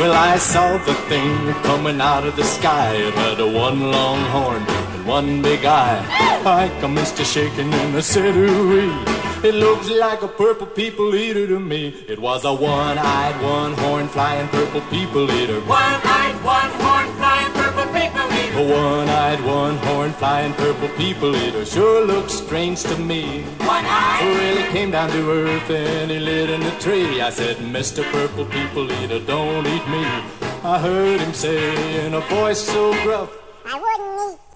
Well, I saw the thing coming out of the sky. It had a one long horn and one big eye. I commenced to shaking and I said, ooh-wee. It looks like a purple people eater to me. It was a one-eyed, one-horned, flying purple people eater. One-eyed, one-horned, flying purple people eater. A one-eyed, one-horned, flying purple people eater sure looks strange to me. One-eyed? Well, he came down to earth and he lit in a tree. I said, Mr. Purple People Eater, don't eat me. I heard him say in a voice so gruff, I wouldn't